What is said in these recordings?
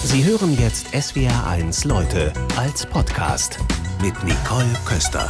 Sie hören jetzt SWR1 Leute als Podcast mit Nicole Köster.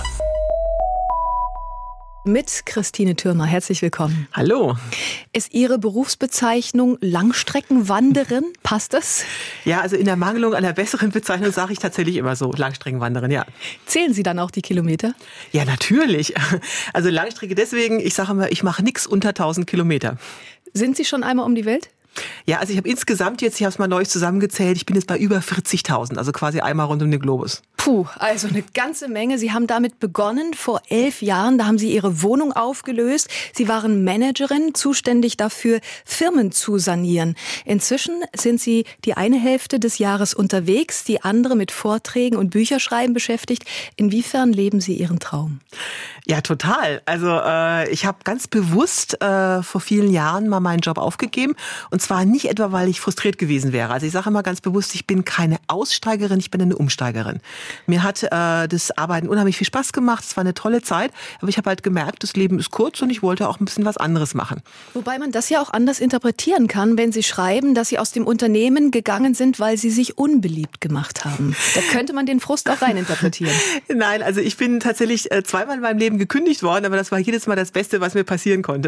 Mit Christine Thürmer. Herzlich willkommen. Hallo. Ist Ihre Berufsbezeichnung Langstreckenwanderin? Passt das? Ja, also in der Mangelung einer besseren Bezeichnung sage ich tatsächlich immer so, Langstreckenwanderin, ja. Zählen Sie dann auch die Kilometer? Ja, natürlich. Also Langstrecke deswegen, ich sage immer, ich mache nichts unter 1000 Kilometer. Sind Sie schon einmal um die Welt? Ja, also ich habe insgesamt jetzt, ich habe es mal neu zusammengezählt, ich bin jetzt bei über 40.000, also quasi einmal rund um den Globus. Puh, also eine ganze Menge. Sie haben damit begonnen vor 11 Jahren. Da haben Sie Ihre Wohnung aufgelöst. Sie waren Managerin, zuständig dafür, Firmen zu sanieren. Inzwischen sind Sie die eine Hälfte des Jahres unterwegs, die andere mit Vorträgen und Bücherschreiben beschäftigt. Inwiefern leben Sie Ihren Traum? Ja, total. Also ich habe ganz bewusst vor vielen Jahren mal meinen Job aufgegeben. Und zwar nicht etwa, weil ich frustriert gewesen wäre. Also ich sage immer ganz bewusst, ich bin keine Aussteigerin, ich bin eine Umsteigerin. Mir hat das Arbeiten unheimlich viel Spaß gemacht. Es war eine tolle Zeit. Aber ich habe halt gemerkt, das Leben ist kurz und ich wollte auch ein bisschen was anderes machen. Wobei man das ja auch anders interpretieren kann, wenn Sie schreiben, dass Sie aus dem Unternehmen gegangen sind, weil Sie sich unbeliebt gemacht haben. Da könnte man den Frust auch reininterpretieren. Nein, also ich bin tatsächlich zweimal in meinem Leben gekündigt worden, aber das war jedes Mal das Beste, was mir passieren konnte.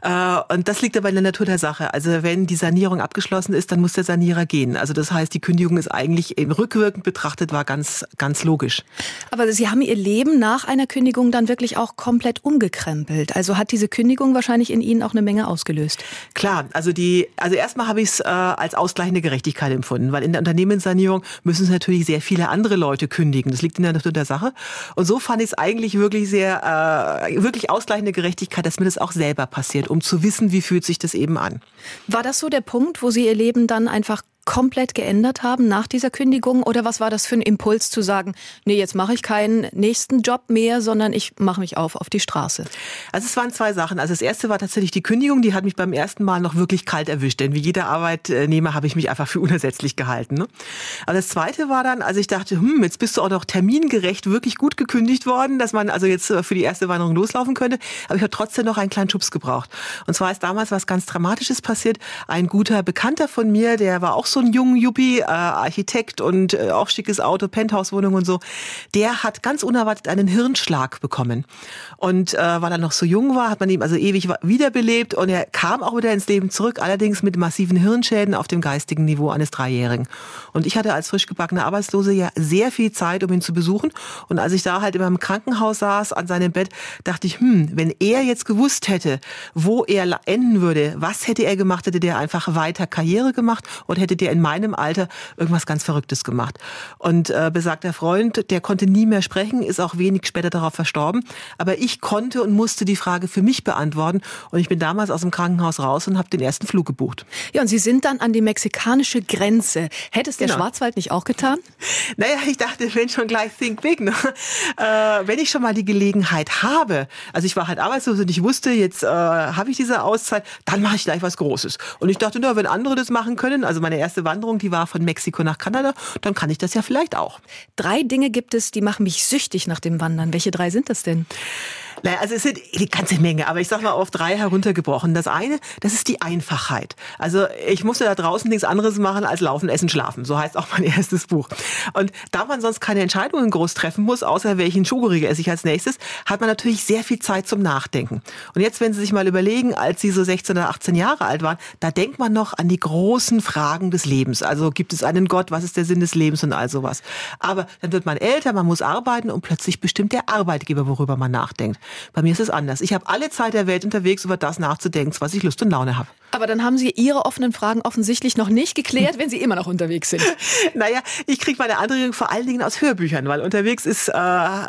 Und das liegt aber in der Natur der Sache. Also wenn die Sanierung abgeschlossen ist, dann muss der Sanierer gehen. Also das heißt, die Kündigung ist eigentlich rückwirkend betrachtet, war ganz logisch. Aber Sie haben Ihr Leben nach einer Kündigung dann wirklich auch komplett umgekrempelt. Also hat diese Kündigung wahrscheinlich in Ihnen auch eine Menge ausgelöst. Klar, also erstmal habe ich es als ausgleichende Gerechtigkeit empfunden, weil in der Unternehmenssanierung müssen es natürlich sehr viele andere Leute kündigen. Das liegt in der Natur der Sache. Und so fand ich es eigentlich wirklich wirklich ausgleichende Gerechtigkeit, dass mir das auch selber passiert, um zu wissen, wie fühlt sich das eben an. War das so der Punkt, wo Sie Ihr Leben dann einfach komplett geändert haben nach dieser Kündigung? Oder was war das für ein Impuls zu sagen, nee, jetzt mache ich keinen nächsten Job mehr, sondern ich mache mich auf die Straße? Also es waren zwei Sachen. Also das erste war tatsächlich die Kündigung, die hat mich beim ersten Mal noch wirklich kalt erwischt. Denn wie jeder Arbeitnehmer habe ich mich einfach für unersetzlich gehalten. Ne? Aber das zweite war dann, als ich dachte, jetzt bist du auch noch termingerecht wirklich gut gekündigt worden, dass man also jetzt für die erste Wanderung loslaufen könnte. Aber ich habe trotzdem noch einen kleinen Schubs gebraucht. Und zwar ist damals was ganz Dramatisches passiert. Ein guter Bekannter von mir, der war auch so ein junger Yuppie, Architekt und auch schickes Auto, Penthouse-Wohnung und so, der hat ganz unerwartet einen Hirnschlag bekommen. Und weil er noch so jung war, hat man ihn also ewig wiederbelebt und er kam auch wieder ins Leben zurück, allerdings mit massiven Hirnschäden auf dem geistigen Niveau eines 3-Jährigen. Und ich hatte als frisch gebackene Arbeitslose ja sehr viel Zeit, um ihn zu besuchen. Und als ich da halt in meinem Krankenhaus saß, an seinem Bett, dachte ich, wenn er jetzt gewusst hätte, wo er enden würde, was hätte er gemacht? Hätte der einfach weiter Karriere gemacht oder hätte der in meinem Alter irgendwas ganz Verrücktes gemacht? Und besagter Freund, der konnte nie mehr sprechen, ist auch wenig später darauf verstorben. Aber ich konnte und musste die Frage für mich beantworten. Und ich bin damals aus dem Krankenhaus raus und habe den ersten Flug gebucht. Ja, und Sie sind dann an die mexikanische Grenze. Hätte es der Schwarzwald nicht auch getan? Naja, ich dachte, wenn schon gleich think big. Ne? Wenn ich schon mal die Gelegenheit habe, also ich war halt arbeitslos und ich wusste, jetzt habe ich diese Auszeit, dann mache ich gleich was Großes. Und ich dachte, wenn andere das machen können, also meine erste Wanderung, die war von Mexiko nach Kanada, dann kann ich das ja vielleicht auch. 3 Dinge gibt es, die machen mich süchtig nach dem Wandern. Welche 3 sind das denn? Naja, also es sind eine ganze Menge, aber ich sag mal auf 3 heruntergebrochen. Das eine, das ist die Einfachheit. Also ich musste da draußen nichts anderes machen als laufen, essen, schlafen. So heißt auch mein erstes Buch. Und da man sonst keine Entscheidungen groß treffen muss, außer welchen Schokoriegel esse ich als nächstes, hat man natürlich sehr viel Zeit zum Nachdenken. Und jetzt, wenn Sie sich mal überlegen, als Sie so 16 oder 18 Jahre alt waren, da denkt man noch an die großen Fragen des Lebens. Also gibt es einen Gott, was ist der Sinn des Lebens und all sowas. Aber dann wird man älter, man muss arbeiten und plötzlich bestimmt der Arbeitgeber, worüber man nachdenkt. Bei mir ist es anders. Ich habe alle Zeit der Welt unterwegs, über das nachzudenken, was ich Lust und Laune habe. Aber dann haben Sie Ihre offenen Fragen offensichtlich noch nicht geklärt, wenn Sie immer noch unterwegs sind. Naja, ich kriege meine Anregungen vor allen Dingen aus Hörbüchern, weil unterwegs ist, ich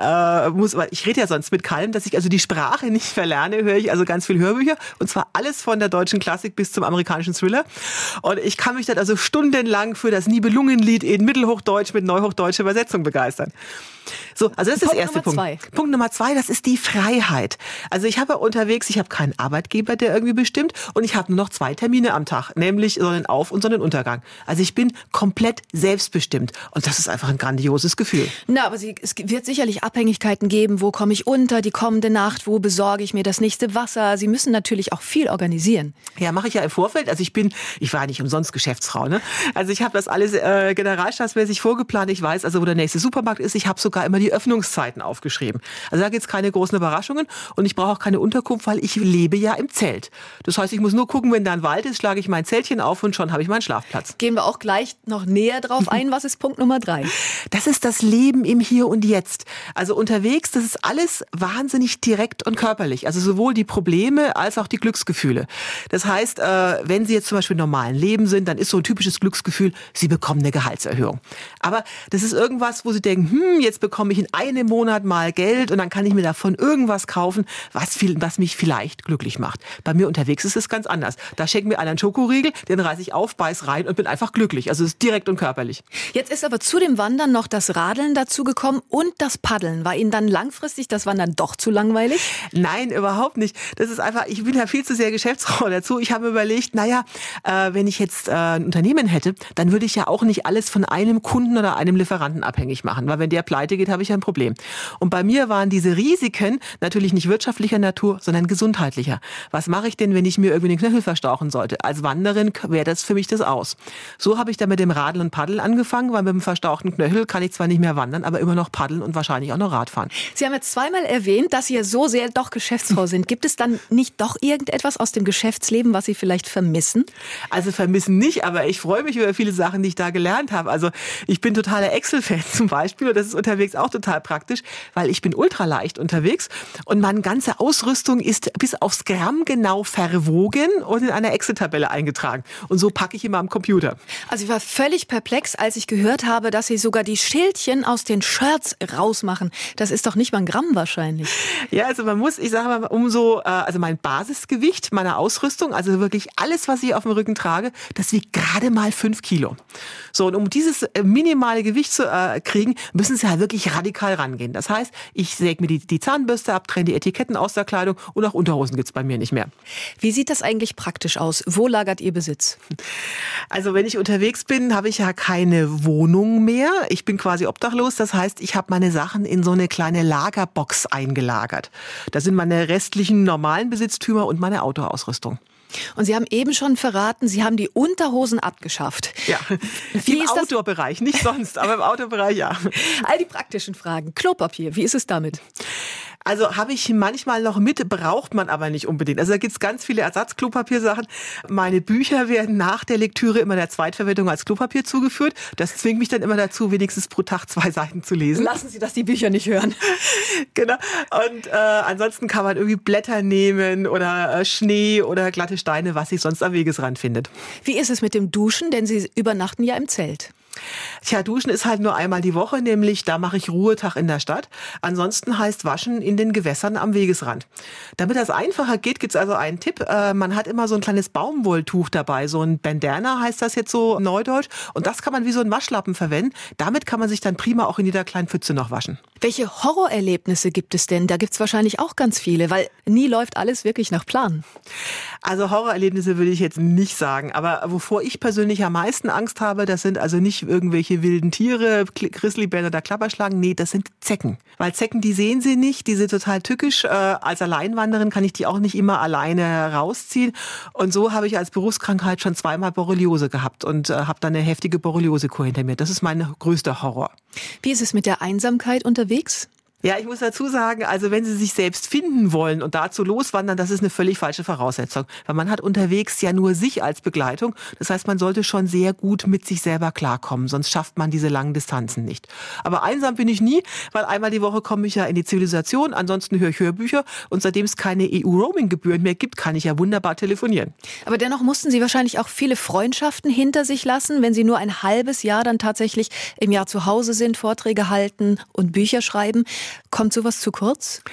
rede ja sonst mit keinem, dass ich also die Sprache nicht verlerne, höre ich also ganz viel Hörbücher. Und zwar alles von der deutschen Klassik bis zum amerikanischen Thriller. Und ich kann mich dann also stundenlang für das Nibelungenlied in Mittelhochdeutsch mit neuhochdeutscher Übersetzung begeistern. So, also das ist der erste Punkt. Punkt Nummer 2, das ist die Freiheit. Also ich habe unterwegs, ich habe keinen Arbeitgeber, der irgendwie bestimmt, und ich habe nur noch 2 Termine am Tag, nämlich Sonnenauf- und Sonnenuntergang. Also ich bin komplett selbstbestimmt und das ist einfach ein grandioses Gefühl. Na, aber es wird sicherlich Abhängigkeiten geben. Wo komme ich unter die kommende Nacht? Wo besorge ich mir das nächste Wasser? Sie müssen natürlich auch viel organisieren. Ja, mache ich ja im Vorfeld. Also ich war ja nicht umsonst Geschäftsfrau, ne? Also ich habe das alles generalstabsmäßig vorgeplant. Ich weiß also, wo der nächste Supermarkt ist. Ich habe sogar immer die Öffnungszeiten aufgeschrieben. Also da gibt's keine großen Überraschungen und ich brauche auch keine Unterkunft, weil ich lebe ja im Zelt. Das heißt, ich muss nur gucken, wenn da ein Wald ist, schlage ich mein Zeltchen auf und schon habe ich meinen Schlafplatz. Gehen wir auch gleich noch näher drauf ein. Was ist Punkt Nummer 3? Das ist das Leben im Hier und Jetzt. Also unterwegs, das ist alles wahnsinnig direkt und körperlich. Also sowohl die Probleme als auch die Glücksgefühle. Das heißt, wenn Sie jetzt zum Beispiel im normalen Leben sind, dann ist so ein typisches Glücksgefühl, Sie bekommen eine Gehaltserhöhung. Aber das ist irgendwas, wo Sie denken, jetzt bekomme ich in einem Monat mal Geld und dann kann ich mir davon irgendwas kaufen, was mich vielleicht glücklich macht. Bei mir unterwegs ist es ganz anders. Da schenkt mir einer einen Schokoriegel, den reiße ich auf, beiß rein und bin einfach glücklich. Also es ist direkt und körperlich. Jetzt ist aber zu dem Wandern noch das Radeln dazugekommen und das Paddeln. War Ihnen dann langfristig das Wandern doch zu langweilig? Nein, überhaupt nicht. Das ist einfach, ich bin ja viel zu sehr Geschäftsfrau dazu. Ich habe mir überlegt, wenn ich jetzt ein Unternehmen hätte, dann würde ich ja auch nicht alles von einem Kunden oder einem Lieferanten abhängig machen. Weil wenn der pleite geht, habe ich ein Problem. Und bei mir waren diese Risiken natürlich nicht wirtschaftlicher Natur, sondern gesundheitlicher. Was mache ich denn, wenn ich mir irgendwie den Knöchel verstauchen sollte? Als Wanderin wäre das für mich das aus. So habe ich dann mit dem Radl und Paddeln angefangen, weil mit dem verstauchten Knöchel kann ich zwar nicht mehr wandern, aber immer noch paddeln und wahrscheinlich auch noch Radfahren. Sie haben jetzt zweimal erwähnt, dass Sie ja so sehr doch Geschäftsfrau sind. Gibt es dann nicht doch irgendetwas aus dem Geschäftsleben, was Sie vielleicht vermissen? Also vermissen nicht, aber ich freue mich über viele Sachen, die ich da gelernt habe. Also ich bin totaler Excel-Fan zum Beispiel und das ist unterwegs auch total praktisch, weil ich bin ultraleicht unterwegs und meine ganze Ausrüstung ist bis aufs Gramm genau verwogen und in einer Excel-Tabelle eingetragen. Und so packe ich immer am Computer. Also ich war völlig perplex, als ich gehört habe, dass Sie sogar die Schildchen aus den Shirts rausmachen. Das ist doch nicht mal ein Gramm wahrscheinlich. Ja, also ich sage mal, also mein Basisgewicht meiner Ausrüstung, also wirklich alles, was ich auf dem Rücken trage, das wiegt gerade mal 5 Kilo. So, und um dieses minimale Gewicht zu kriegen, müssen Sie halt wirklich radikal rangehen. Das heißt, ich säge mir die Zahnbürste ab, trenne die Etiketten aus der Kleidung und auch Unterhosen gibt's bei mir nicht mehr. Wie sieht das eigentlich praktisch aus? Wo lagert Ihr Besitz? Also wenn ich unterwegs bin, habe ich ja keine Wohnung mehr. Ich bin quasi obdachlos. Das heißt, ich habe meine Sachen in so eine kleine Lagerbox eingelagert. Da sind meine restlichen normalen Besitztümer und meine Autoausrüstung. Und Sie haben eben schon verraten, Sie haben die Unterhosen abgeschafft. Ja, im Outdoor-Bereich, nicht sonst, aber im Outdoor-Bereich ja. All die praktischen Fragen. Klopapier, wie ist es damit? Also habe ich manchmal noch mit, braucht man aber nicht unbedingt. Also da gibt's ganz viele Ersatzklopapiersachen. Meine Bücher werden nach der Lektüre immer der Zweitverwendung als Klopapier zugeführt. Das zwingt mich dann immer dazu, wenigstens pro Tag 2 Seiten zu lesen. Lassen Sie das die Bücher nicht hören. Genau. Und ansonsten kann man irgendwie Blätter nehmen oder Schnee oder glatte Steine, was sich sonst am Wegesrand findet. Wie ist es mit dem Duschen? Denn Sie übernachten ja im Zelt. Tja, duschen ist halt nur einmal die Woche, nämlich da mache ich Ruhetag in der Stadt. Ansonsten heißt waschen in den Gewässern am Wegesrand. Damit das einfacher geht, gibt's also einen Tipp. Man hat immer so ein kleines Baumwolltuch dabei, so ein Bandana heißt das jetzt so neudeutsch. Und das kann man wie so ein Waschlappen verwenden. Damit kann man sich dann prima auch in jeder kleinen Pfütze noch waschen. Welche Horrorerlebnisse gibt es denn? Da gibt's wahrscheinlich auch ganz viele, weil nie läuft alles wirklich nach Plan. Also Horrorerlebnisse würde ich jetzt nicht sagen. Aber wovor ich persönlich am meisten Angst habe, das sind also nicht irgendwelche wilden Tiere, Grizzlybären oder Klapperschlangen. Nee, das sind Zecken. Weil Zecken, die sehen Sie nicht, die sind total tückisch. Als Alleinwanderin kann ich die auch nicht immer alleine rausziehen. Und so habe ich als Berufskrankheit schon 2-mal Borreliose gehabt und habe dann eine heftige Borreliosekur hinter mir. Das ist mein größter Horror. Wie ist es mit der Einsamkeit unterwegs? Ja, ich muss dazu sagen, also wenn Sie sich selbst finden wollen und dazu loswandern, das ist eine völlig falsche Voraussetzung. Weil man hat unterwegs ja nur sich als Begleitung. Das heißt, man sollte schon sehr gut mit sich selber klarkommen, sonst schafft man diese langen Distanzen nicht. Aber einsam bin ich nie, weil einmal die Woche komme ich ja in die Zivilisation, ansonsten höre ich Hörbücher und seitdem es keine EU-Roaming-Gebühren mehr gibt, kann ich ja wunderbar telefonieren. Aber dennoch mussten Sie wahrscheinlich auch viele Freundschaften hinter sich lassen, wenn Sie nur ein halbes Jahr dann tatsächlich im Jahr zu Hause sind, Vorträge halten und Bücher schreiben. Kommt sowas zu kurz?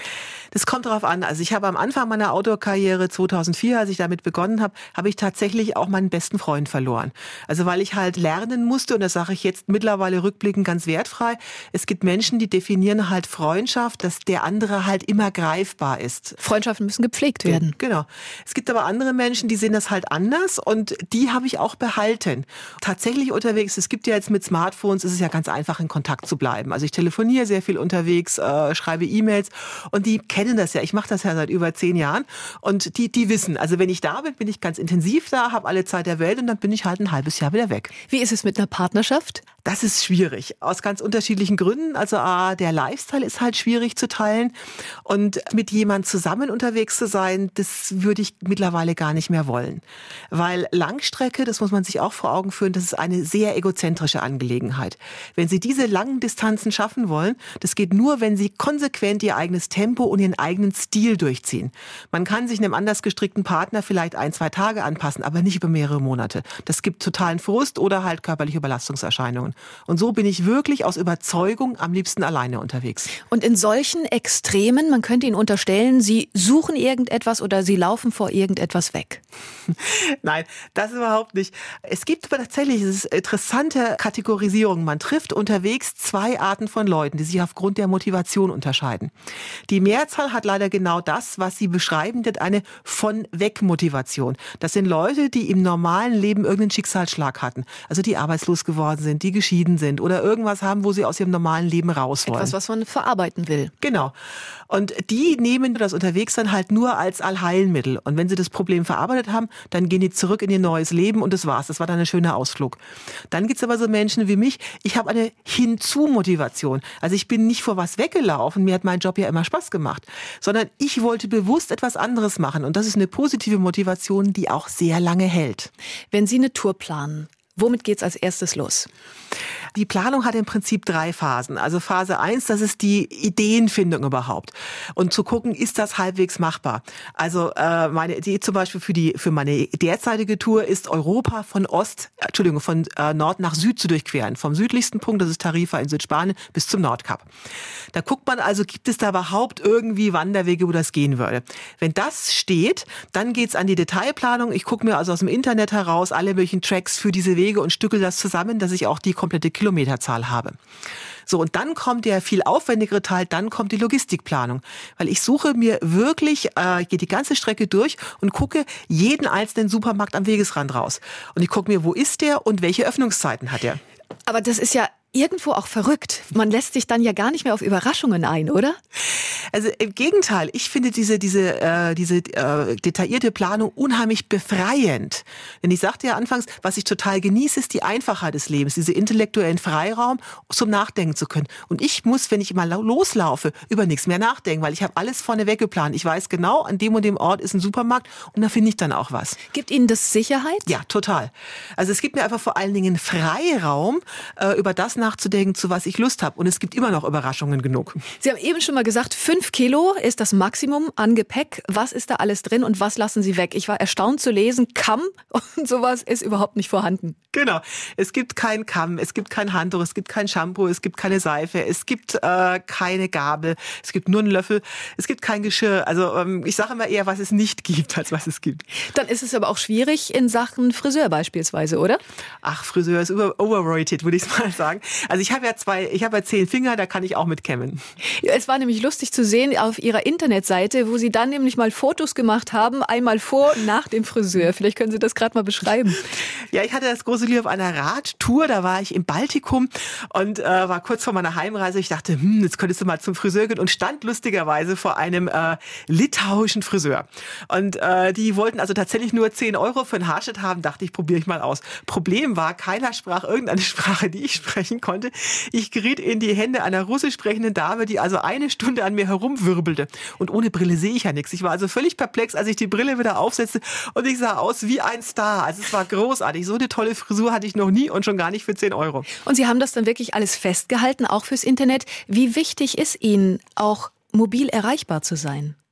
Das kommt darauf an. Also ich habe am Anfang meiner Outdoor-Karriere 2004, als ich damit begonnen habe, habe ich tatsächlich auch meinen besten Freund verloren. Also weil ich halt lernen musste, und das sage ich jetzt mittlerweile rückblickend ganz wertfrei, es gibt Menschen, die definieren halt Freundschaft, dass der andere halt immer greifbar ist. Freundschaften müssen gepflegt werden. Genau. Es gibt aber andere Menschen, die sehen das halt anders, und die habe ich auch behalten. Tatsächlich unterwegs, es gibt ja jetzt mit Smartphones, ist es ja ganz einfach, in Kontakt zu bleiben. Also ich telefoniere sehr viel unterwegs, schreibe E-Mails, und die kennen das ja. Ich mache das ja seit über 10 Jahren, und die wissen, also wenn ich da bin, bin ich ganz intensiv da, habe alle Zeit der Welt, und dann bin ich halt ein halbes Jahr wieder weg. Wie ist es mit einer Partnerschaft? Das ist schwierig, aus ganz unterschiedlichen Gründen. Also der Lifestyle ist halt schwierig zu teilen, und mit jemand zusammen unterwegs zu sein, das würde ich mittlerweile gar nicht mehr wollen. Weil Langstrecke, das muss man sich auch vor Augen führen, das ist eine sehr egozentrische Angelegenheit. Wenn Sie diese langen Distanzen schaffen wollen, das geht nur, wenn Sie konsequent Ihr eigenes Tempo und Ihren eigenen Stil durchziehen. Man kann sich einem anders gestrickten Partner vielleicht 1-2 Tage anpassen, aber nicht über mehrere Monate. Das gibt totalen Frust oder halt körperliche Überlastungserscheinungen. Und so bin ich wirklich aus Überzeugung am liebsten alleine unterwegs. Und in solchen Extremen, man könnte Ihnen unterstellen, Sie suchen irgendetwas oder Sie laufen vor irgendetwas weg. Nein, das überhaupt nicht. Es gibt aber tatsächlich interessante Kategorisierungen. Man trifft unterwegs 2 Arten von Leuten, die sich aufgrund der Motivation unterscheiden. Die Mehrzahl hat leider genau das, was Sie beschreiben, eine Von-Weg-Motivation. Das sind Leute, die im normalen Leben irgendeinen Schicksalsschlag hatten. Also die arbeitslos geworden sind, die geschieden sind oder irgendwas haben, wo sie aus ihrem normalen Leben raus wollen. Etwas, was man verarbeiten will. Genau. Und die nehmen das Unterwegssein halt nur als Allheilmittel. Und wenn sie das Problem verarbeitet haben, dann gehen die zurück in ihr neues Leben, und das war's. Das war dann ein schöner Ausflug. Dann gibt's aber so Menschen wie mich. Ich habe eine Hinzu-Motivation. Also ich bin nicht vor was weggelaufen. Mir hat mein Job ja immer Spaß gemacht. Sondern ich wollte bewusst etwas anderes machen. Und das ist eine positive Motivation, die auch sehr lange hält. Wenn Sie eine Tour planen, womit geht's als erstes los? Die Planung hat im Prinzip 3 Phasen. Also Phase 1, das ist die Ideenfindung überhaupt. Und zu gucken, ist das halbwegs machbar? Also meine Idee zum Beispiel für meine derzeitige Tour ist, Europa von Nord nach Süd zu durchqueren. Vom südlichsten Punkt, das ist Tarifa in Südspanien, bis zum Nordkap. Da guckt man also, gibt es da überhaupt irgendwie Wanderwege, wo das gehen würde? Wenn das steht, dann geht's an die Detailplanung. Ich gucke mir also aus dem Internet heraus alle möglichen Tracks für diese Wege und stückel das zusammen, dass ich auch die komplette Kilometerzahl habe. So, und dann kommt der viel aufwendigere Teil, dann kommt die Logistikplanung. Weil ich suche mir wirklich, gehe die ganze Strecke durch und gucke jeden einzelnen Supermarkt am Wegesrand raus. Und ich gucke mir, wo ist der und welche Öffnungszeiten hat er. Aber das ist ja irgendwo auch verrückt. Man lässt sich dann ja gar nicht mehr auf Überraschungen ein, oder? Also im Gegenteil, ich finde diese detaillierte Planung unheimlich befreiend. Denn ich sagte ja anfangs, was ich total genieße, ist die Einfachheit des Lebens, diese intellektuellen Freiraum, zum Nachdenken zu können. Und ich muss, wenn ich mal loslaufe, über nichts mehr nachdenken, weil ich habe alles vorneweg geplant. Ich weiß genau, an dem und dem Ort ist ein Supermarkt, und da finde ich dann auch was. Gibt Ihnen das Sicherheit? Ja, total. Also es gibt mir einfach vor allen Dingen Freiraum, über das nachzudenken, zu was ich Lust habe. Und es gibt immer noch Überraschungen genug. Sie haben eben schon mal gesagt, 5 Kilo ist das Maximum an Gepäck. Was ist da alles drin und was lassen Sie weg? Ich war erstaunt zu lesen, Kamm und sowas ist überhaupt nicht vorhanden. Genau. Es gibt keinen Kamm, es gibt kein Handtuch, es gibt kein Shampoo, es gibt keine Seife, es gibt keine Gabel, es gibt nur einen Löffel, es gibt kein Geschirr. Also ich sage immer eher, was es nicht gibt, als was es gibt. Dann ist es aber auch schwierig in Sachen Friseur beispielsweise, oder? Ach, Friseur ist overrated, würde ich mal sagen. Also ich habe ja 10 Finger, da kann ich auch mit kämmen. Ja, es war nämlich lustig zu sehen auf Ihrer Internetseite, wo Sie dann nämlich mal Fotos gemacht haben, einmal vor und nach dem Friseur. Vielleicht können Sie das gerade mal beschreiben. Ja, ich hatte das große Glück auf einer Radtour, da war ich im Baltikum und war kurz vor meiner Heimreise. Ich dachte, jetzt könntest du mal zum Friseur gehen, und stand lustigerweise vor einem litauischen Friseur. Und die wollten also tatsächlich nur 10 € für einen Haarschnitt haben. Dachte ich, probiere ich mal aus. Problem war, keiner sprach irgendeine Sprache, die ich sprechen konnte. Ich geriet in die Hände einer russisch sprechenden Dame, die also eine Stunde an mir herumwirbelte. Und ohne Brille sehe ich ja nichts. Ich war also völlig perplex, als ich die Brille wieder aufsetzte, und ich sah aus wie ein Star. Also es war großartig. So eine tolle Frisur hatte ich noch nie, und schon gar nicht für 10 €. Und Sie haben das dann wirklich alles festgehalten, auch fürs Internet. Wie wichtig ist Ihnen auch mobil erreichbar zu sein?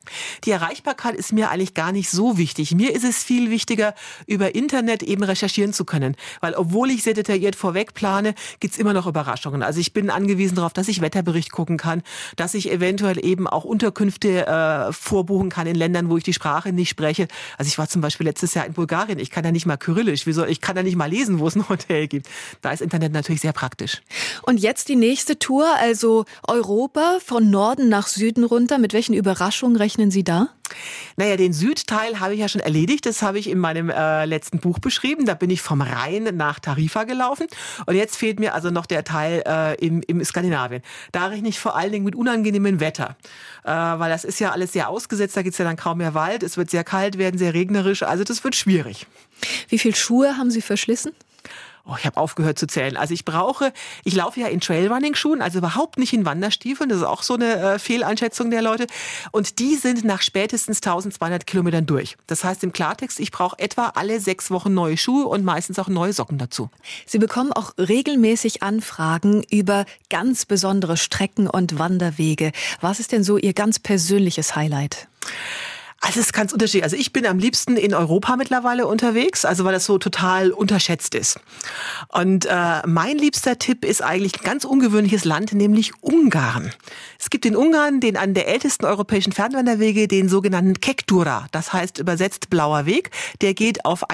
Die Erreichbarkeit ist mir eigentlich gar nicht so wichtig. Mir ist es viel wichtiger, über Internet eben recherchieren zu können. Weil obwohl ich sehr detailliert vorweg plane, gibt's immer noch Überraschungen. Also ich bin angewiesen darauf, dass ich Wetterbericht gucken kann, dass ich eventuell eben auch Unterkünfte vorbuchen kann in Ländern, wo ich die Sprache nicht spreche. Also ich war zum Beispiel letztes Jahr in Bulgarien. Ich kann ja nicht mal Kyrillisch. Ich kann ja nicht mal lesen, wo es ein Hotel gibt. Da ist Internet natürlich sehr praktisch. Und jetzt die nächste Tour, also Europa von Norden nach Süden runter. Mit welchen Überraschungen rechnen Sie da? Naja, den Südteil habe ich ja schon erledigt. Das habe ich in meinem letzten Buch beschrieben. Da bin ich vom Rhein nach Tarifa gelaufen. Und jetzt fehlt mir also noch der Teil im Skandinavien. Da rechne ich vor allen Dingen mit unangenehmem Wetter. Weil das ist ja alles sehr ausgesetzt. Da gibt es ja dann kaum mehr Wald. Es wird sehr kalt werden, sehr regnerisch. Also das wird schwierig. Wie viele Schuhe haben Sie verschlissen? Oh, ich habe aufgehört zu zählen. Also ich laufe ja in Trailrunning-Schuhen, also überhaupt nicht in Wanderstiefeln. Das ist auch so eine Fehleinschätzung der Leute. Und die sind nach spätestens 1200 Kilometern durch. Das heißt im Klartext, ich brauche etwa alle 6 Wochen neue Schuhe und meistens auch neue Socken dazu. Sie bekommen auch regelmäßig Anfragen über ganz besondere Strecken und Wanderwege. Was ist denn so Ihr ganz persönliches Highlight? Also es ist ganz unterschiedlich. Also ich bin am liebsten in Europa mittlerweile unterwegs, also weil das so total unterschätzt ist. Und mein liebster Tipp ist eigentlich ein ganz ungewöhnliches Land, nämlich Ungarn. Es gibt in Ungarn einen der ältesten europäischen Fernwanderwege, den sogenannten Kektura. Das heißt übersetzt blauer Weg. Der geht auf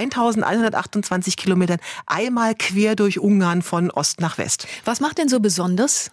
1128 Kilometern einmal quer durch Ungarn von Ost nach West. Was macht denn so besonders?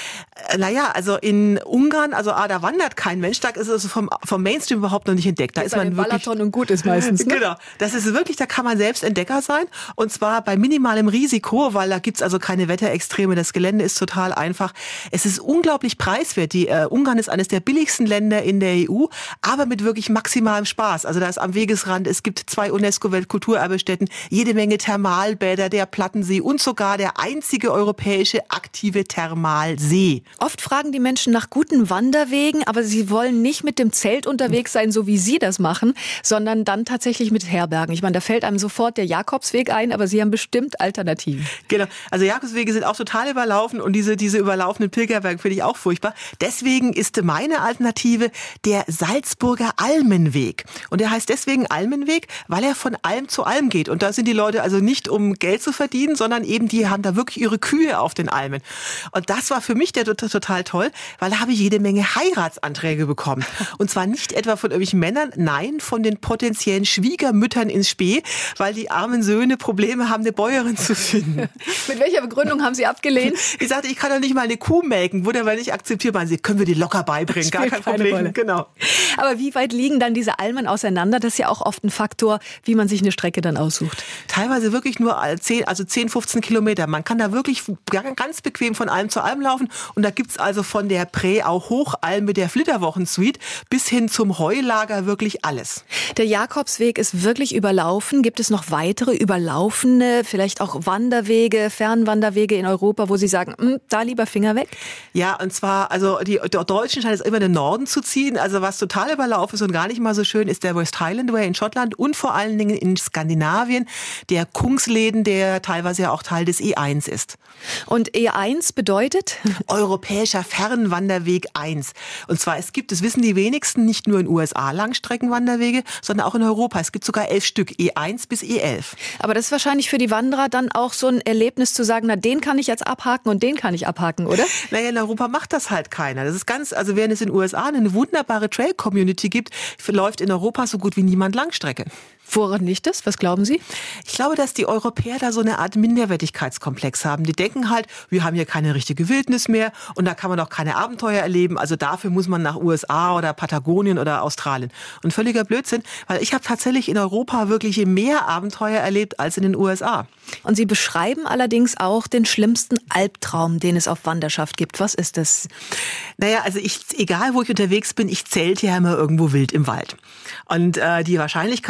Naja, also in Ungarn, da wandert kein Mensch, da ist es vom Mainstream überhaupt noch nicht entdeckt. Da ist man wirklich Balaton und gut ist meistens. Ne? Genau, das ist wirklich, da kann man selbst Entdecker sein und zwar bei minimalem Risiko, weil da gibt's also keine Wetterextreme. Das Gelände ist total einfach. Es ist unglaublich preiswert. Ungarn ist eines der billigsten Länder in der EU, aber mit wirklich maximalem Spaß. Also da ist am Wegesrand, es gibt 2 UNESCO-Weltkulturerbestätten, jede Menge Thermalbäder, der Plattensee und sogar der einzige europäische aktive Thermalsee. Oft fragen die Menschen nach guten Wanderwegen, aber sie wollen nicht mit dem Zelt unterwegs sein, so wie Sie das machen, sondern dann tatsächlich mit Herbergen. Ich meine, da fällt einem sofort der Jakobsweg ein, aber Sie haben bestimmt Alternativen. Genau, also Jakobswege sind auch total überlaufen und diese überlaufenden Pilgerberge finde ich auch furchtbar. Deswegen ist meine Alternative der Salzburger Almenweg. Und der heißt deswegen Almenweg, weil er von Alm zu Alm geht. Und da sind die Leute also nicht, um Geld zu verdienen, sondern eben die haben da wirklich ihre Kühe auf den Almen. Und das war für mich total toll, weil da habe ich jede Menge Heiratsanträge bekommen. Und zwar nicht etwa von irgendwelchen Männern, nein, von den potenziellen Schwiegermüttern ins Spee, weil die armen Söhne Probleme haben, eine Bäuerin zu finden. Mit welcher Begründung haben Sie abgelehnt? Ich sagte, ich kann doch nicht mal eine Kuh melken, wurde aber nicht akzeptierbar. Sie können wir die locker beibringen, gar kein Problem. Genau. Aber wie weit liegen dann diese Almen auseinander? Das ist ja auch oft ein Faktor, wie man sich eine Strecke dann aussucht. Teilweise wirklich nur 10, 15 Kilometer. Man kann da wirklich ganz bequem von Alm zu Alm laufen. Und da gibt's also von der Prä-Hochalm mit der Flitterwochensuite bis hin zum Heulager wirklich alles. Der Jakobsweg ist wirklich überlaufen. Gibt es noch weitere überlaufene, vielleicht auch Wanderwege, Fernwanderwege in Europa, wo Sie sagen, da lieber Finger weg? Ja, und zwar, also die Deutschen scheinen es immer in den Norden zu ziehen. Also was total überlaufen ist und gar nicht mal so schön, ist der West Highland Way in Schottland und vor allen Dingen in Skandinavien, der Kungsleden, der teilweise ja auch Teil des E1 ist. Und E1 bedeutet? Europäischer Fernwanderweg 1. Und zwar, das wissen die wenigsten, nicht nur in USA Langstreckenwanderwege, sondern auch in Europa. Es gibt sogar 11 Stück, E1 bis E11. Aber das ist wahrscheinlich für die Wanderer dann auch so ein Erlebnis zu sagen, na, den kann ich jetzt abhaken und den kann ich abhaken, oder? Naja, in Europa macht das halt keiner. Das ist während es in den USA eine wunderbare Trail-Community gibt, läuft in Europa so gut wie niemand Langstrecke. Woran liegt das? Was glauben Sie? Ich glaube, dass die Europäer da so eine Art Minderwertigkeitskomplex haben. Die denken halt, wir haben hier keine richtige Wildnis mehr und da kann man auch keine Abenteuer erleben. Also dafür muss man nach USA oder Patagonien oder Australien. Und völliger Blödsinn, weil ich habe tatsächlich in Europa wirklich mehr Abenteuer erlebt als in den USA. Und Sie beschreiben allerdings auch den schlimmsten Albtraum, den es auf Wanderschaft gibt. Was ist das? Naja, also egal wo ich unterwegs bin, ich zelte ja immer irgendwo wild im Wald. Und die Wahrscheinlichkeit, da entdeckt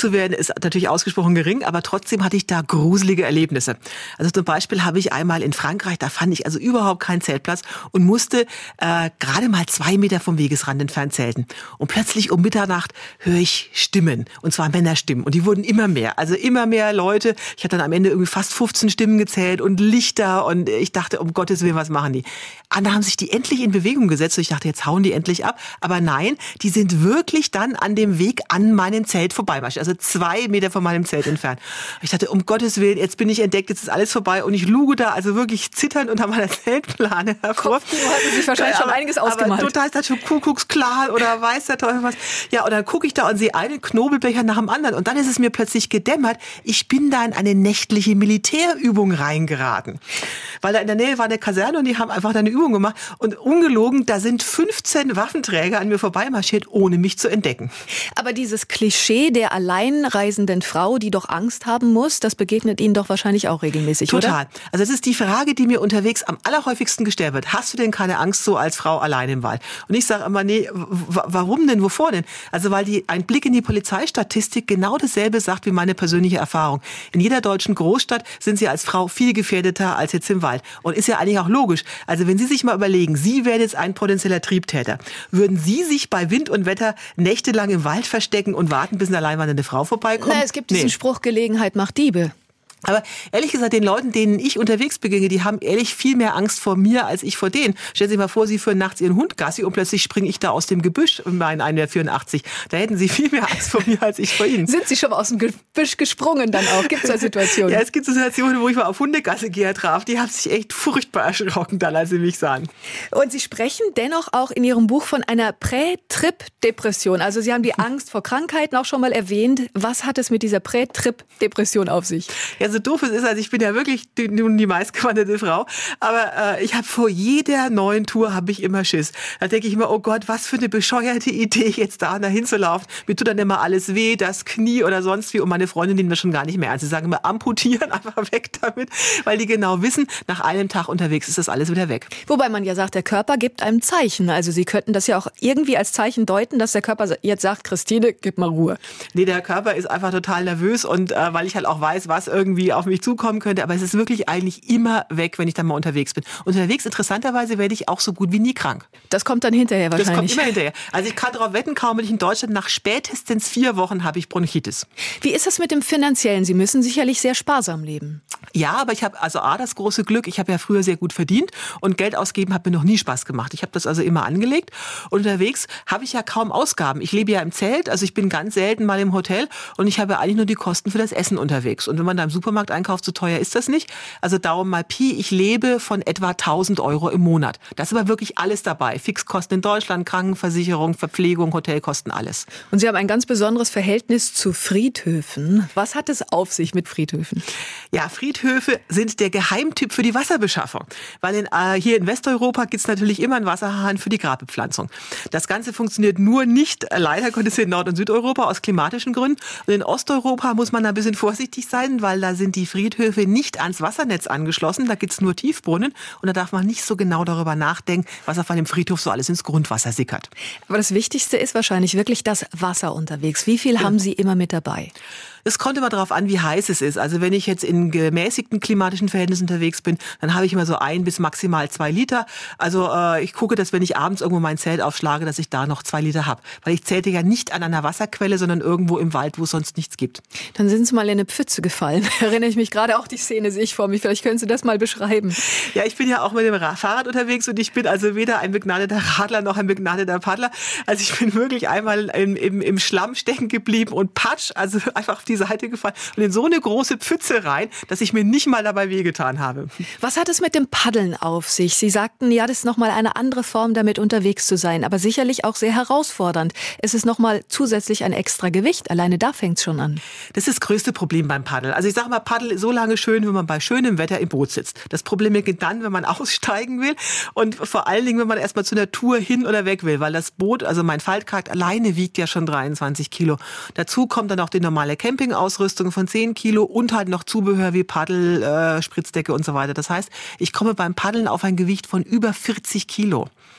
zu werden, ist natürlich ausgesprochen gering, aber trotzdem hatte ich da gruselige Erlebnisse. Also zum Beispiel habe ich einmal in Frankreich, da fand ich also überhaupt keinen Zeltplatz und musste gerade mal 2 Meter vom Wegesrand entfernt zelten. Und plötzlich um Mitternacht höre ich Stimmen, und zwar Männerstimmen. Und die wurden immer mehr, also immer mehr Leute. Ich hatte dann am Ende irgendwie fast 15 Stimmen gezählt und Lichter und ich dachte, um Gottes Willen, was machen die? Und da haben sich die endlich in Bewegung gesetzt und ich dachte, jetzt hauen die endlich ab. Aber nein, die sind wirklich dann an dem Weg an meinem Zelt vorbeimarschiert, also 2 Meter von meinem Zelt entfernt. Ich dachte, um Gottes Willen, jetzt bin ich entdeckt, jetzt ist alles vorbei und ich luge da also wirklich zitternd unter meiner Zeltplane hervor. Du hattest sich wahrscheinlich schon einiges ausgemalt. Aber total, das schon Kuckucksklar oder weiß der Teufel was. Ja, und dann gucke ich da und sehe einen Knobelbecher nach dem anderen und dann ist es mir plötzlich gedämmert, ich bin da in eine nächtliche Militärübung reingeraten. Weil da in der Nähe war eine Kaserne und die haben einfach da eine Übung gemacht und ungelogen, da sind 15 Waffenträger an mir vorbeimarschiert, ohne mich zu entdecken. Aber dieses Klischee der alleinreisenden Frau, die doch Angst haben muss, das begegnet Ihnen doch wahrscheinlich auch regelmäßig, Total. Oder? Also das ist die Frage, die mir unterwegs am allerhäufigsten gestellt wird. Hast du denn keine Angst so als Frau allein im Wald? Und ich sage immer, nee, warum denn, wovor denn? Also weil ein Blick in die Polizeistatistik genau dasselbe sagt wie meine persönliche Erfahrung. In jeder deutschen Großstadt sind Sie als Frau viel gefährdeter als jetzt im Wald. Und ist ja eigentlich auch logisch. Also wenn Sie sich mal überlegen, Sie wären jetzt ein potenzieller Triebtäter, würden Sie sich bei Wind und Wetter nächtelang im Wald verstecken und warten, bis eine alleinwandernde Frau vorbeikommt? Na, es gibt diesen Spruch, Gelegenheit macht Diebe. Aber ehrlich gesagt, den Leuten, denen ich unterwegs begegne, die haben ehrlich viel mehr Angst vor mir, als ich vor denen. Stellen Sie sich mal vor, Sie führen nachts Ihren Hund Gassi und plötzlich springe ich da aus dem Gebüsch in meinen 1,84 m. Da hätten Sie viel mehr Angst vor mir, als ich vor Ihnen. Sind Sie schon mal aus dem Gebüsch gesprungen dann auch? Gibt es da Situationen? Ja, es gibt so Situationen, wo ich mal auf Hundegassegeher traf. Die haben sich echt furchtbar erschrocken dann, als sie mich sahen. Und Sie sprechen dennoch auch in Ihrem Buch von einer Prä-Trip-Depression. Also Sie haben die Angst vor Krankheiten auch schon mal erwähnt. Was hat es mit dieser Prä-Trip-Depression auf sich? Ja, so doof es ist, also ich bin ja wirklich nun die meistgewanderte Frau, aber ich habe vor jeder neuen Tour habe ich immer Schiss. Da denke ich immer, oh Gott, was für eine bescheuerte Idee, jetzt dahin zu laufen. Mir tut dann immer alles weh, das Knie oder sonst wie. Und meine Freunde nehmen das schon gar nicht mehr ernst. Sie sagen immer, amputieren, einfach weg damit, weil die genau wissen, nach einem Tag unterwegs ist das alles wieder weg. Wobei man ja sagt, der Körper gibt einem Zeichen. Also Sie könnten das ja auch irgendwie als Zeichen deuten, dass der Körper jetzt sagt, Christine, gib mal Ruhe. Nee, der Körper ist einfach total nervös und weil ich halt auch weiß, was irgendwie auf mich zukommen könnte, aber es ist wirklich eigentlich immer weg, wenn ich dann mal unterwegs bin. Unterwegs, interessanterweise, werde ich auch so gut wie nie krank. Das kommt dann hinterher wahrscheinlich. Das kommt immer hinterher. Also ich kann darauf wetten, kaum bin ich in Deutschland, nach spätestens 4 Wochen habe ich Bronchitis. Wie ist das mit dem Finanziellen? Sie müssen sicherlich sehr sparsam leben. Ja, aber ich habe also das große Glück, ich habe ja früher sehr gut verdient und Geld ausgeben hat mir noch nie Spaß gemacht. Ich habe das also immer angelegt und unterwegs habe ich ja kaum Ausgaben. Ich lebe ja im Zelt, also ich bin ganz selten mal im Hotel und ich habe eigentlich nur die Kosten für das Essen unterwegs. Und wenn man da im Supermarkt einkauft, so teuer ist das nicht. Also Daumen mal Pi, ich lebe von etwa 1.000 € im Monat. Das ist aber wirklich alles dabei. Fixkosten in Deutschland, Krankenversicherung, Verpflegung, Hotelkosten, alles. Und Sie haben ein ganz besonderes Verhältnis zu Friedhöfen. Was hat es auf sich mit Friedhöfen? Ja, Friedhöfe sind der Geheimtipp für die Wasserbeschaffung. Weil hier in Westeuropa gibt es natürlich immer einen Wasserhahn für die Grabbepflanzung. Das Ganze funktioniert nur nicht, leider Gottes, in Nord- und Südeuropa aus klimatischen Gründen. Und in Osteuropa muss man ein bisschen vorsichtig sein, weil da sind die Friedhöfe nicht ans Wassernetz angeschlossen. Da gibt's nur Tiefbrunnen und da darf man nicht so genau darüber nachdenken, was auf einem Friedhof so alles ins Grundwasser sickert. Aber das Wichtigste ist wahrscheinlich wirklich das Wasser unterwegs. Wie viel haben Sie immer mit dabei? Es kommt immer darauf an, wie heiß es ist. Also wenn ich jetzt in gemäßigten klimatischen Verhältnissen unterwegs bin, dann habe ich immer so 1 bis maximal 2 Liter. Also ich gucke, dass wenn ich abends irgendwo mein Zelt aufschlage, dass ich da noch 2 Liter habe. Weil ich zelte ja nicht an einer Wasserquelle, sondern irgendwo im Wald, wo es sonst nichts gibt. Dann sind Sie mal in eine Pfütze gefallen. Erinnere ich mich gerade auch, die Szene sehe ich vor mir. Vielleicht können Sie das mal beschreiben. Ja, ich bin ja auch mit dem Fahrrad unterwegs und ich bin also weder ein begnadeter Radler noch ein begnadeter Paddler. Also ich bin wirklich einmal im Schlamm stecken geblieben und patsch, also einfach auf die Seite gefallen und in so eine große Pfütze rein, dass ich mir nicht mal dabei wehgetan habe. Was hat es mit dem Paddeln auf sich? Sie sagten, ja, das ist nochmal eine andere Form, damit unterwegs zu sein, aber sicherlich auch sehr herausfordernd. Es ist nochmal zusätzlich ein extra Gewicht. Alleine da fängt es schon an. Das ist das größte Problem beim Paddeln. Also ich sage mal, Paddel ist so lange schön, wenn man bei schönem Wetter im Boot sitzt. Das Problem beginnt dann, wenn man aussteigen will und vor allen Dingen, wenn man erstmal zu einer Tour hin oder weg will, weil das Boot, also mein Faltkajak alleine wiegt ja schon 23 Kilo. Dazu kommt dann auch die normale Campingausrüstung von 10 Kilo und halt noch Zubehör wie Paddel, Spritzdecke und so weiter. Das heißt, ich komme beim Paddeln auf ein Gewicht von über 40 Kilo.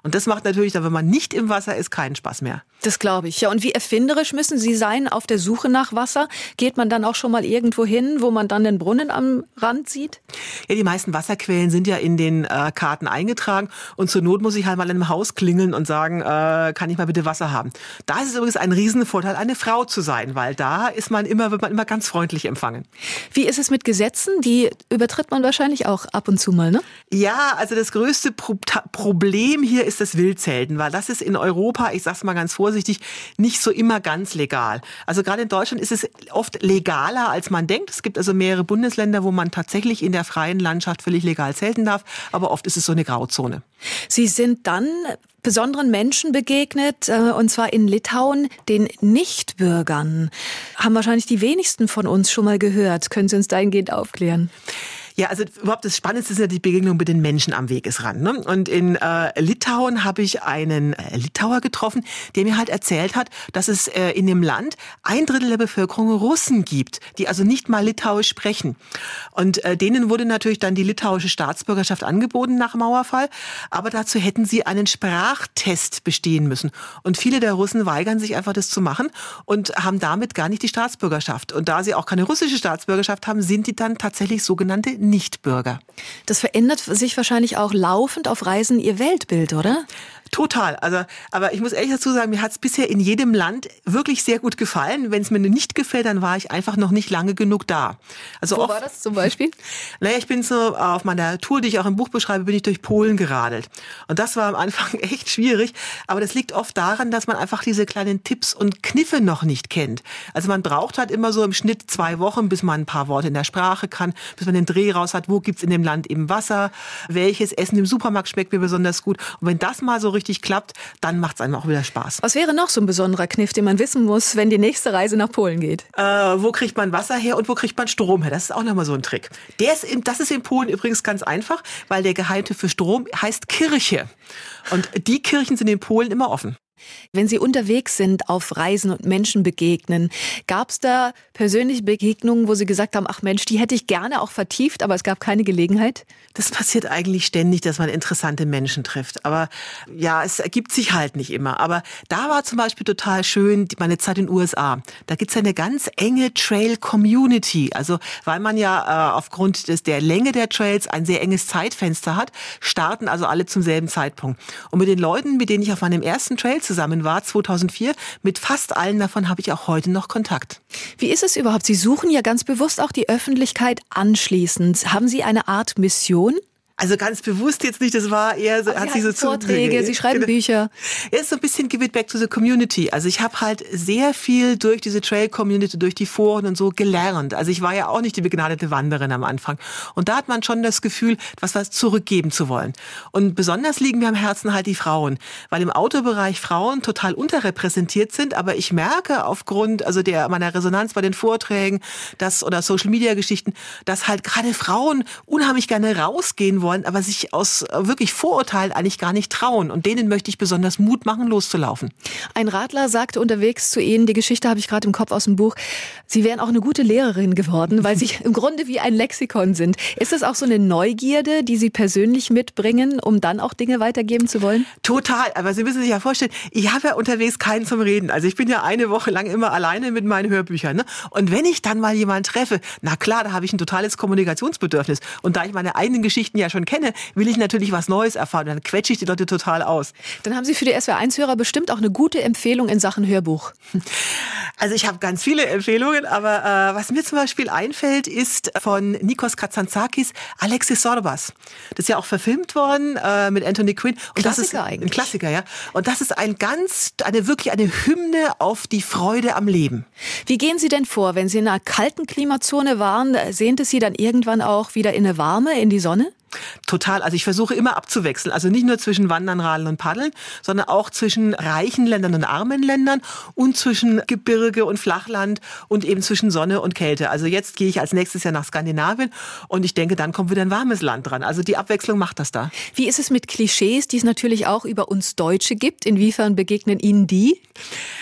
Und das macht natürlich, wenn man nicht im Wasser ist, keinen Spaß mehr. Das glaube ich. Ja, und wie erfinderisch müssen Sie sein auf der Suche nach Wasser? Geht man dann auch schon mal irgendwo hin, wo man dann den Brunnen am Rand sieht? Ja, die meisten Wasserquellen sind ja in den Karten eingetragen. Und zur Not muss ich halt mal in einem Haus klingeln und sagen, kann ich mal bitte Wasser haben. Da ist es übrigens ein Riesenvorteil, eine Frau zu sein, weil da wird man immer ganz freundlich empfangen. Wie ist es mit Gesetzen? Die übertritt man wahrscheinlich auch ab und zu mal, ne? Ja, also das größte Problem hier ist das Wildzelten, weil das ist in Europa, ich sag's mal ganz vorsichtig, nicht so immer ganz legal. Also gerade in Deutschland ist es oft legaler, als man denkt. Es gibt also mehrere Bundesländer, wo man tatsächlich in der freien Landschaft völlig legal zelten darf, aber oft ist es so eine Grauzone. Sie sind dann besonderen Menschen begegnet, und zwar in Litauen, den Nichtbürgern. Haben wahrscheinlich die wenigsten von uns schon mal gehört. Können Sie uns dahingehend aufklären? Ja, also überhaupt das Spannendste ist ja die Begegnung mit den Menschen am Wegesrand. Ne? Und in Litauen habe ich einen Litauer getroffen, der mir halt erzählt hat, dass es in dem Land 1/3 der Bevölkerung Russen gibt, die also nicht mal Litauisch sprechen. Und denen wurde natürlich dann die litauische Staatsbürgerschaft angeboten nach Mauerfall, aber dazu hätten sie einen Sprachtest bestehen müssen. Und viele der Russen weigern sich einfach, das zu machen und haben damit gar nicht die Staatsbürgerschaft. Und da sie auch keine russische Staatsbürgerschaft haben, sind die dann tatsächlich sogenannte Nichtbürger. Das verändert sich wahrscheinlich auch laufend auf Reisen Ihr Weltbild, oder? Total. Also, aber ich muss ehrlich dazu sagen, mir hat es bisher in jedem Land wirklich sehr gut gefallen. Wenn es mir nicht gefällt, dann war ich einfach noch nicht lange genug da. Also Wo war das zum Beispiel? Naja, ich bin so auf meiner Tour, die ich auch im Buch beschreibe, bin ich durch Polen geradelt. Und das war am Anfang echt schwierig. Aber das liegt oft daran, dass man einfach diese kleinen Tipps und Kniffe noch nicht kennt. Also man braucht halt immer so im Schnitt 2 Wochen, bis man ein paar Worte in der Sprache kann, bis man den Dreh raus hat, wo gibt's in dem Land eben Wasser, welches Essen im Supermarkt schmeckt mir besonders gut. Und wenn das mal so richtig klappt, dann macht es einem auch wieder Spaß. Was wäre noch so ein besonderer Kniff, den man wissen muss, wenn die nächste Reise nach Polen geht? Wo kriegt man Wasser her und wo kriegt man Strom her? Das ist auch nochmal so ein Trick. Das ist in Polen übrigens ganz einfach, weil der Geheimtipp für Strom heißt Kirche. Und die Kirchen sind in Polen immer offen. Wenn Sie unterwegs sind, auf Reisen und Menschen begegnen, gab es da persönliche Begegnungen, wo Sie gesagt haben, ach Mensch, die hätte ich gerne auch vertieft, aber es gab keine Gelegenheit? Das passiert eigentlich ständig, dass man interessante Menschen trifft. Aber ja, es ergibt sich halt nicht immer. Aber da war zum Beispiel total schön meine Zeit in den USA. Da gibt's ja eine ganz enge Trail-Community. Also weil man ja aufgrund der Länge der Trails ein sehr enges Zeitfenster hat, starten also alle zum selben Zeitpunkt. Und mit den Leuten, mit denen ich auf meinem ersten Trail zusammen war, 2004, mit fast allen davon habe ich auch heute noch Kontakt. Wie ist es überhaupt? Sie suchen ja ganz bewusst auch die Öffentlichkeit anschließend. Haben Sie eine Art Mission? Also ganz bewusst jetzt nicht, das war eher so, hat sich so Vorträge, Sie schreiben Bücher. Ja, ist so ein bisschen give it back to the community. Also ich habe halt sehr viel durch diese Trail-Community, durch die Foren und so gelernt. Also ich war ja auch nicht die begnadete Wanderin am Anfang. Und da hat man schon das Gefühl, was zurückgeben zu wollen. Und besonders liegen mir am Herzen halt die Frauen, weil im Outdoor-Bereich Frauen total unterrepräsentiert sind. Aber ich merke aufgrund meiner Resonanz bei den Vorträgen, oder Social-Media-Geschichten, dass halt gerade Frauen unheimlich gerne rausgehen wollen, aber sich aus wirklich Vorurteilen eigentlich gar nicht trauen. Und denen möchte ich besonders Mut machen, loszulaufen. Ein Radler sagte unterwegs zu Ihnen, die Geschichte habe ich gerade im Kopf aus dem Buch, Sie wären auch eine gute Lehrerin geworden, weil Sie im Grunde wie ein Lexikon sind. Ist das auch so eine Neugierde, die Sie persönlich mitbringen, um dann auch Dinge weitergeben zu wollen? Total. Aber Sie müssen sich ja vorstellen, ich habe ja unterwegs keinen zum Reden. Also ich bin ja eine Woche lang immer alleine mit meinen Hörbüchern. Ne? Und wenn ich dann mal jemanden treffe, na klar, da habe ich ein totales Kommunikationsbedürfnis. Und da ich meine eigenen Geschichten ja schon kenne, will ich natürlich was Neues erfahren. Dann quetsche ich die Leute total aus. Dann haben Sie für die SWR1-Hörer bestimmt auch eine gute Empfehlung in Sachen Hörbuch. Also ich habe ganz viele Empfehlungen, aber was mir zum Beispiel einfällt, ist von Nikos Kazantzakis Alexis Sorbas. Das ist ja auch verfilmt worden mit Anthony Quinn. Und Klassiker das ist eigentlich. Ein Klassiker, ja. Und das ist wirklich eine Hymne auf die Freude am Leben. Wie gehen Sie denn vor, wenn Sie in einer kalten Klimazone waren? Sehnt es Sie dann irgendwann auch wieder in eine warme, in die Sonne? Total. Also ich versuche immer abzuwechseln. Also nicht nur zwischen Wandern, Radeln und Paddeln, sondern auch zwischen reichen Ländern und armen Ländern und zwischen Gebirge und Flachland und eben zwischen Sonne und Kälte. Also jetzt gehe ich als nächstes Jahr nach Skandinavien und ich denke, dann kommt wieder ein warmes Land dran. Also die Abwechslung macht das da. Wie ist es mit Klischees, die es natürlich auch über uns Deutsche gibt? Inwiefern begegnen Ihnen die?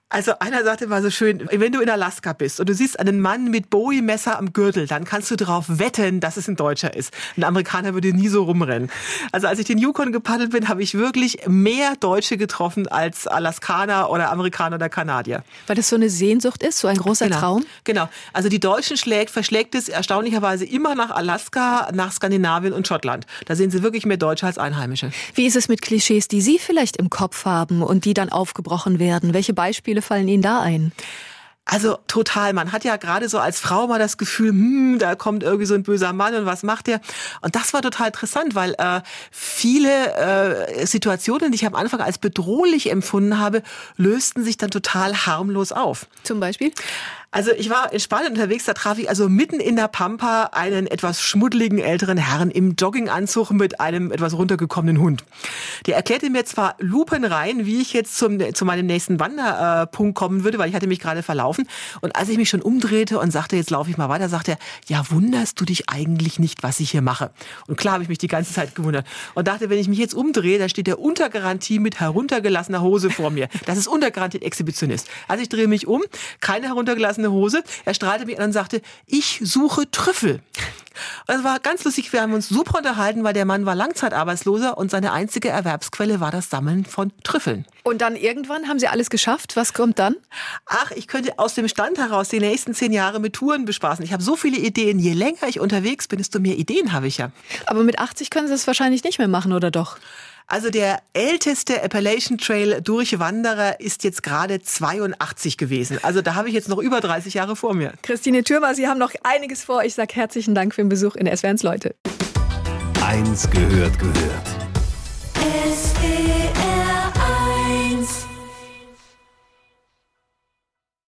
Also einer sagte mal so schön, wenn du in Alaska bist und du siehst einen Mann mit Bowie-Messer am Gürtel, dann kannst du darauf wetten, dass es ein Deutscher ist. Ein Amerikaner würde nie so rumrennen. Also als ich den Yukon gepaddelt bin, habe ich wirklich mehr Deutsche getroffen als Alaskaner oder Amerikaner oder Kanadier. Weil das so eine Sehnsucht ist, so ein großer Traum? Genau. Also die Deutschen verschlägt es erstaunlicherweise immer nach Alaska, nach Skandinavien und Schottland. Da sehen sie wirklich mehr Deutsche als Einheimische. Wie ist es mit Klischees, die Sie vielleicht im Kopf haben und die dann aufgebrochen werden? Welche Beispiele fallen Ihnen da ein? Also total. Man hat ja gerade so als Frau mal das Gefühl, da kommt irgendwie so ein böser Mann und was macht der? Und das war total interessant, weil viele Situationen, die ich am Anfang als bedrohlich empfunden habe, lösten sich dann total harmlos auf. Zum Beispiel? Also ich war in Spanien unterwegs, da traf ich also mitten in der Pampa einen etwas schmuddeligen älteren Herrn im Jogginganzug mit einem etwas runtergekommenen Hund. Der erklärte mir zwar lupenrein, wie ich jetzt zu meinem nächsten Wanderpunkt kommen würde, weil ich hatte mich gerade verlaufen. Und als ich mich schon umdrehte und sagte, jetzt laufe ich mal weiter, sagte er, ja, wunderst du dich eigentlich nicht, was ich hier mache? Und klar habe ich mich die ganze Zeit gewundert und dachte, wenn ich mich jetzt umdrehe, da steht der unter Garantie mit heruntergelassener Hose vor mir. Das ist unter Garantie Exhibitionist. Also ich drehe mich um, keine heruntergelassene Hose. Er strahlte mich an und sagte, ich suche Trüffel. Und das war ganz lustig. Wir haben uns super unterhalten, weil der Mann war Langzeitarbeitsloser und seine einzige Erwerbsquelle war das Sammeln von Trüffeln. Und dann irgendwann haben Sie alles geschafft. Was kommt dann? Ach, ich könnte aus dem Stand heraus die nächsten 10 Jahre mit Touren bespaßen. Ich habe so viele Ideen. Je länger ich unterwegs bin, desto mehr Ideen habe ich ja. Aber mit 80 können Sie das wahrscheinlich nicht mehr machen, oder doch? Also der älteste Appalachian Trail Durchwanderer ist jetzt gerade 82 gewesen. Also da habe ich jetzt noch über 30 Jahre vor mir. Christine Thürmer, Sie haben noch einiges vor. Ich sage herzlichen Dank für den Besuch in SWR 1 Leute. 1 gehört.